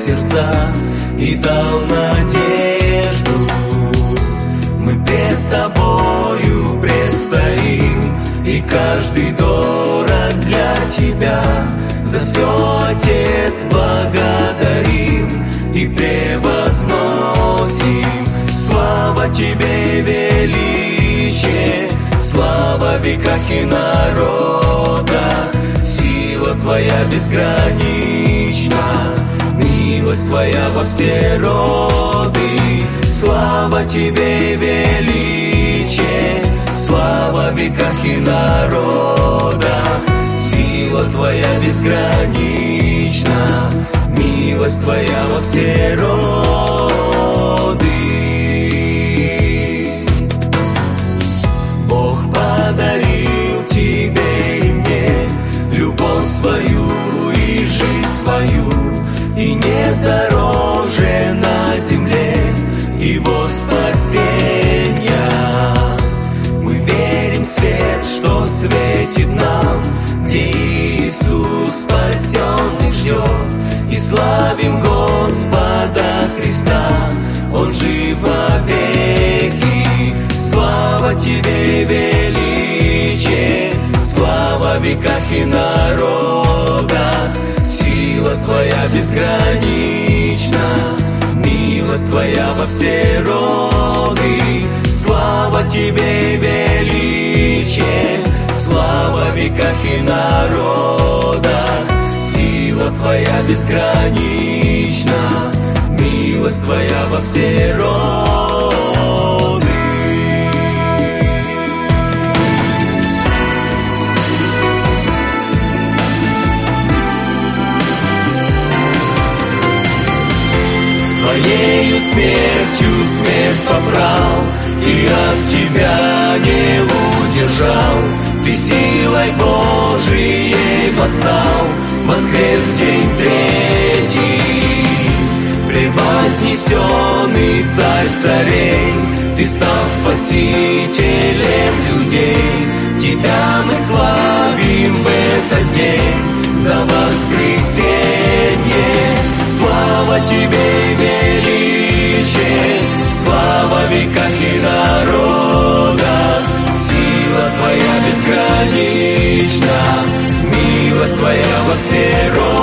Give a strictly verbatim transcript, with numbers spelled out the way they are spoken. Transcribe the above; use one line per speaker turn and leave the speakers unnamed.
сердца и дал надежду. Мы пред Тобою предстоим, и каждый дорог для Тебя. За все, Отец, благодарим и превозносим. Слава Тебе, величие, слава в веках и народах. Сила Твоя безгранична, милость Твоя во все роды. Слава Тебе, величие, слава в веках и народах. Сила Твоя безгранична, милость Твоя во все роды. Бог подарил Тебе и мне любовь свою и жизнь свою, и нет дороже на земле Его спасения. Мы верим в свет, что светит нам, где Иисус спасенных ждет, и славим Господа Христа, Он жив вовеки. Слава Тебе, величие, слава в веках и народах. Сила Твоя безгранична, милость Твоя во все роды. Слава Тебе, величие, слава в веках и народах. Сила Твоя безгранична, милость Твоя во все роды. Своею смертью смерть побрал и от Тебя не удержал. Ты силой Божией восстал, воскрес в день третий. Превознесенный Царь царей, Ты стал спасителем людей. Тебя мы славим в этот день за воскресенье. Слава Тебе, величие, слава в веках и народах. Сила Твоя безгранична, милость Твоя во все роды.